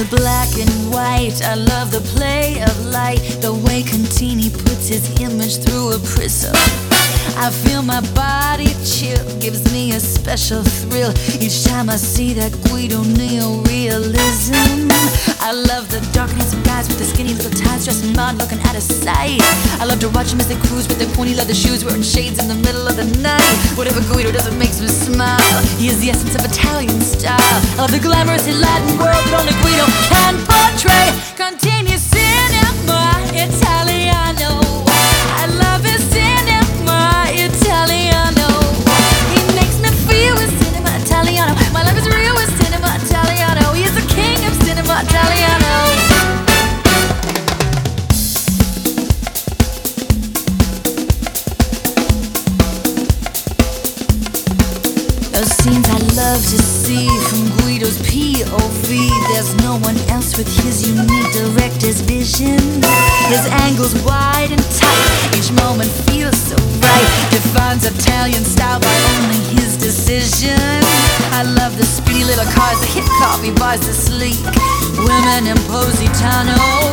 Black and white, I love the play of light, the way Contini puts his image through a prism. I feel my body chill, gives me a special thrill each time I see that Guido neo-realism. I love the darkness of guys with the skinny little ties, dressing mod, looking out of sight. I love to watch them as they cruise with their pointy leather shoes, wearing shades in the middle of the night. Whatever Guido does, it makes me smile. He is the essence of Italian style. I love the glamorous Latin world that only Guido can portray. Contini cinema Italiano. I love his cinema Italiano. He makes me feel with cinema Italiano. My life is real with cinema Italiano. He is the king of cinema Italiano. Those scenes I love to see from Guido's POV. There's no one else with his unique director's vision. His angles wide and tight, each moment feels so right. Defines Italian style by only his decision. I love the speedy little cars, the hip coffee bars, the sleek women in Positano.